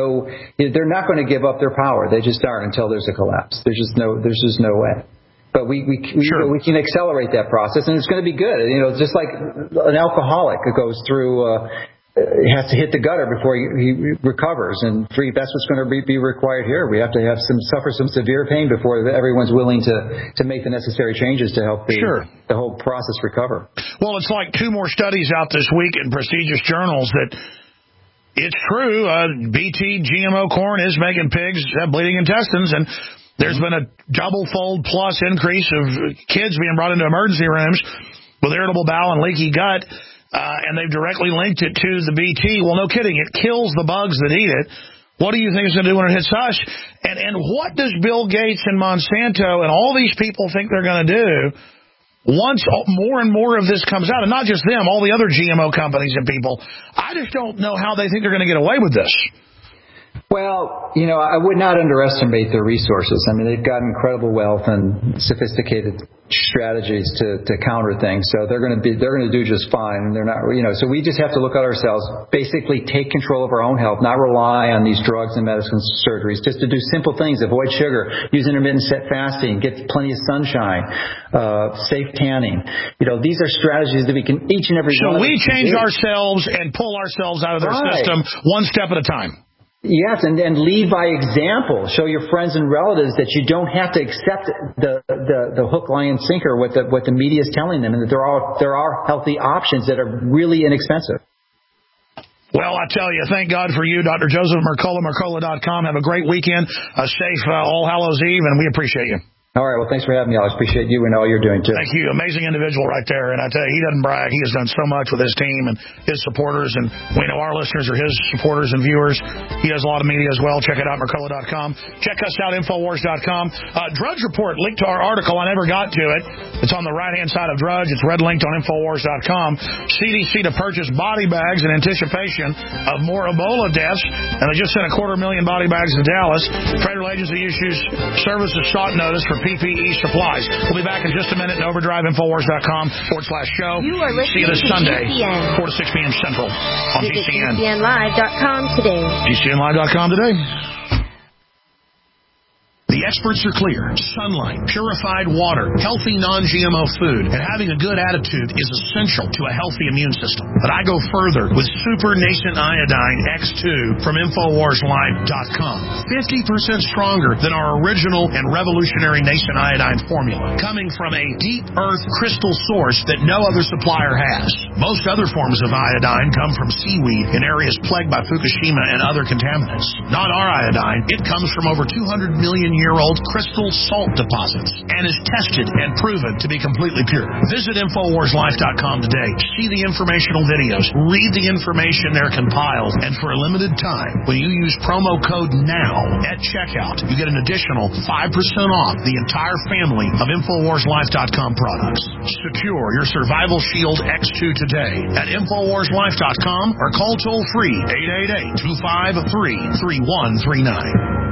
not going to give up their power. They just aren't until there's a collapse. There's just no way. But we can accelerate that process, and it's going to be good. Just like an alcoholic who goes through. He has to hit the gutter before he recovers, and that's what's going to be required here. We have to suffer some severe pain before everyone's willing to make the necessary changes to help the whole process recover. Well, it's like 2 more studies out this week in prestigious journals that it's true. BT GMO corn is making pigs have bleeding intestines, and there's been a double-fold plus increase of kids being brought into emergency rooms with irritable bowel and leaky gut. And they've directly linked it to the BT. Well, no kidding. It kills the bugs that eat it. What do you think it's going to do when it hits us? And what does Bill Gates and Monsanto and all these people think they're going to do once more and more of this comes out? And not just them, all the other GMO companies and people. I just don't know how they think they're going to get away with this. Well, I would not underestimate their resources. I mean, they've got incredible wealth and sophisticated strategies to counter things. So they're going to do just fine. And they're not, so we just have to look at ourselves, basically take control of our own health, not rely on these drugs and medicines, surgeries, just to do simple things, avoid sugar, use intermittent fasting, get plenty of sunshine, safe tanning. These are strategies that we can each and every one of us. So we change ourselves and pull ourselves out of their system one step at a time. Yes, and lead by example. Show your friends and relatives that you don't have to accept the hook, line, and sinker what the media is telling them, and that there are healthy options that are really inexpensive. Well, I tell you, thank God for you, Dr. Joseph Mercola, Mercola.com. Have a great weekend, a safe All Hallows Eve, and we appreciate you. All right. Well, thanks for having me, Alex. Appreciate you and all you're doing, too. Thank you. Amazing individual right there. And I tell you, he doesn't brag. He has done so much with his team and his supporters. And we know our listeners are his supporters and viewers. He does a lot of media as well. Check it out, Mercola.com. Check us out, Infowars.com. Drudge Report, linked to our article. I never got to it. It's on the right-hand side of Drudge. It's red linked on Infowars.com. CDC to purchase body bags in anticipation of more Ebola deaths. And they just sent 250,000 body bags to Dallas. Federal agency issues services sought notice for PPE supplies. We'll be back in just a minute in Overdrive, Infowars.com/show. You are listening See you this to Sunday, GCN. 4 to 6 p.m. Central on Visit GCN. GCNlive.com today. GCNlive.com today. The experts are clear. Sunlight, purified water, healthy non-GMO food, and having a good attitude is essential to a healthy immune system. But I go further with Super Nascent Iodine X2 from InfoWarsLife.com. 50% stronger than our original and revolutionary Nascent Iodine formula, coming from a deep earth crystal source that no other supplier has. Most other forms of iodine come from seaweed in areas plagued by Fukushima and other contaminants. Not our iodine. It comes from over 200 million-year-old crystal salt deposits and is tested and proven to be completely pure. Visit InfoWarsLife.com today. See the informational videos. Read the information they're compiled. And for a limited time, when you use promo code NOW at checkout, you get an additional 5% off the entire family of InfoWarsLife.com products. Secure your Survival Shield X2 today at InfoWarsLife.com or call toll-free 888-253-3139.